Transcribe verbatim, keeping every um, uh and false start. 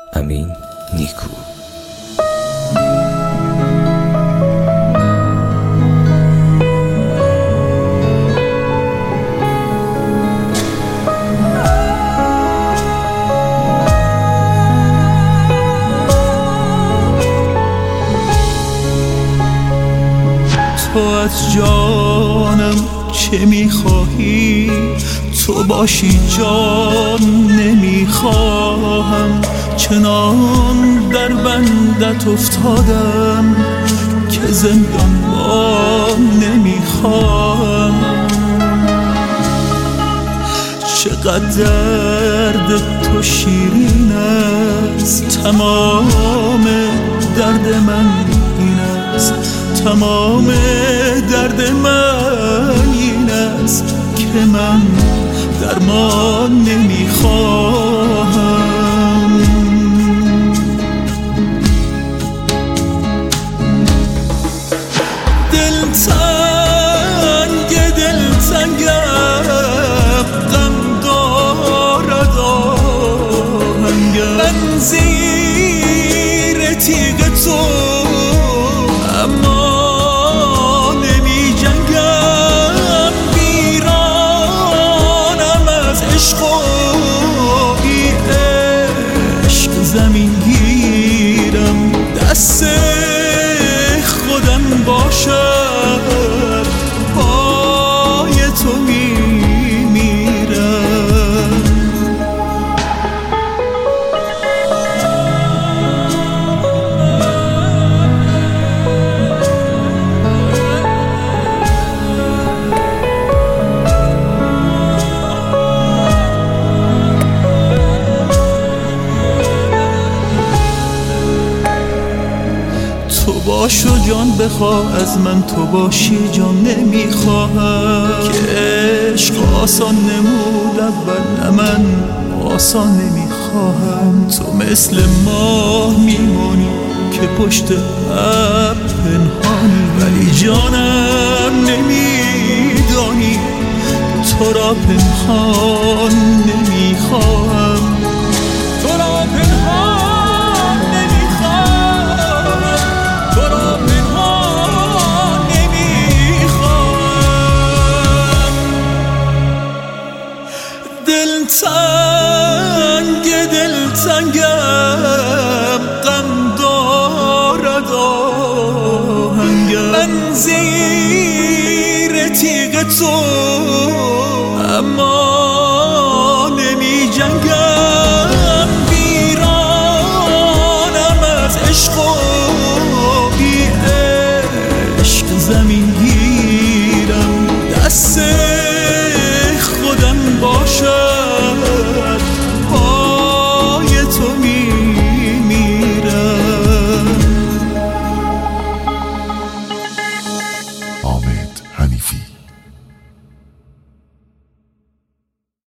امین نیکو. تو از جانم چه میخواهی؟ تو باشی جان نمیخواهم، چنان در بندت افتادم که زندان با نمیخواهم. چقدر درد تو شیرین است، تمام درد من این است، تمام درد من این است که من درمان نمیخواهم. دلتنگ دلتنگم، غم دارد آهنگم، من زیر تیغ تو اما زمین گیرم، دست خودم باشد، پای تو میمیرم. تو باش و جان بخواه از من، تو باشی جان نمیخواهم، که عشق آسان نمود اول، نه من آسان نمیخواهم. تو مثل ماه میمانی که پشت ابر پنهانی، ولی جانم نمیدانی تو را پنهان نمیخواهم. تو را پنهان دلتنگ دلتنگم، غم دارد آهنگم، من زیر تیغ تو اما نمی جنگم. ویرانم از عشق و بی عشق زمین گیر